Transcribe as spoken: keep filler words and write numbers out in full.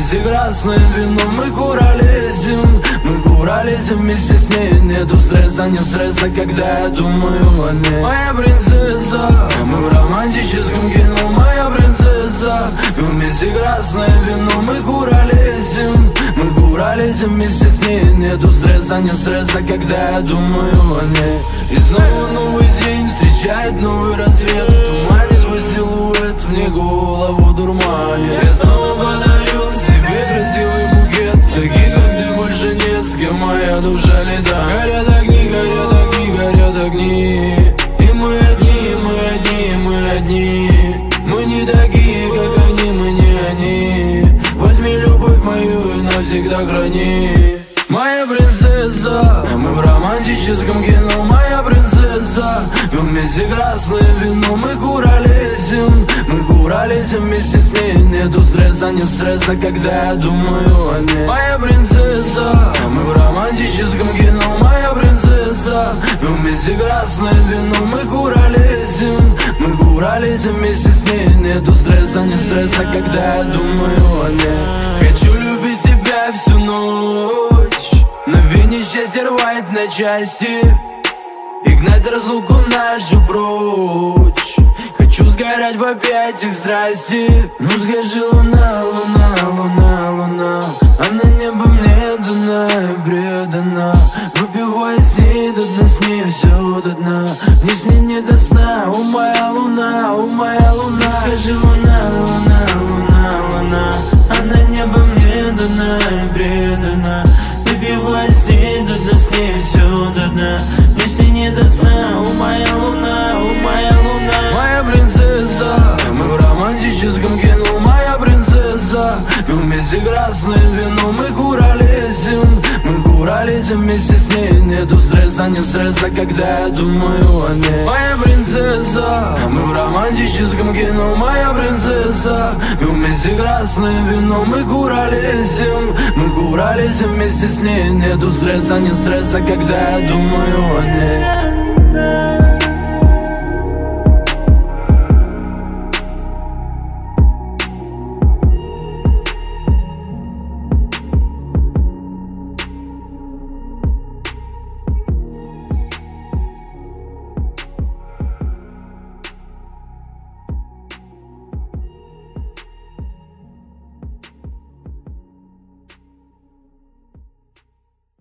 вместе красное вино, мы курались, мы курались вместе с ней. Нету стресса, нет стресса, когда я думаю о ней. Моя принцесса, мы в романтическом кино. Моя принцесса, вместе красное вино, мы курались, мы курались вместе с ней. Нету стресса, нет стресса, когда я думаю о ней. И снова новый день встречает новый рассвет. В тумане твой силуэт, мне голову дурманит. Я снова подарю тебе красивый букет. Таких, как ты, больше нет, с кем моя душа летает. Горят огни, горят огни, горят огни. И мы одни, мы одни, мы одни. Мы не такие, как они, мы не они. Возьми любовь мою и навсегда храни. Моя принцесса, мы в романтическом кино. Моя принцесса, вместе красное вино, мы курались, мы курались вместе с ней. Нету стресса, нет стресса, когда я думаю о ней. Моя принцесса, мы в романтическом кино. Моя принцесса, вместе красное вино, мы курались, мы курались вместе с ней. Нету стресса, нет стресса, когда я думаю о ней. Хочу любить тебя всю ночь, но вине счастье рвать на части и гнать разлуку нашу прочь. Хочу сгорать в объятиях страсти. Ну скажи, луна, луна, луна, луна, она небо мне дана и предана. Выпивая с ней до дна, с ней все до дна. Мне с ней не до сна, о моя луна, о моя луна. Ну скажи, луна, луна, луна, луна, она небо мне дана и предана. Выпивая с ней до дна, с ней все до дна. Мне с ней не до сна, о моя луна, о моя луна. Моя принцесса, мы в романтическом кино. Моя принцесса, вместе красное вино, мы курались, мы курались вместе с ней. Нету стресса, нет стресса, когда я думаю о ней. Моя принцесса, мы в романтическом кино. Моя принцесса, вместе красное вино, мы курались, мы курались вместе с ней. Нету стресса, нет стресса, когда я думаю о ней.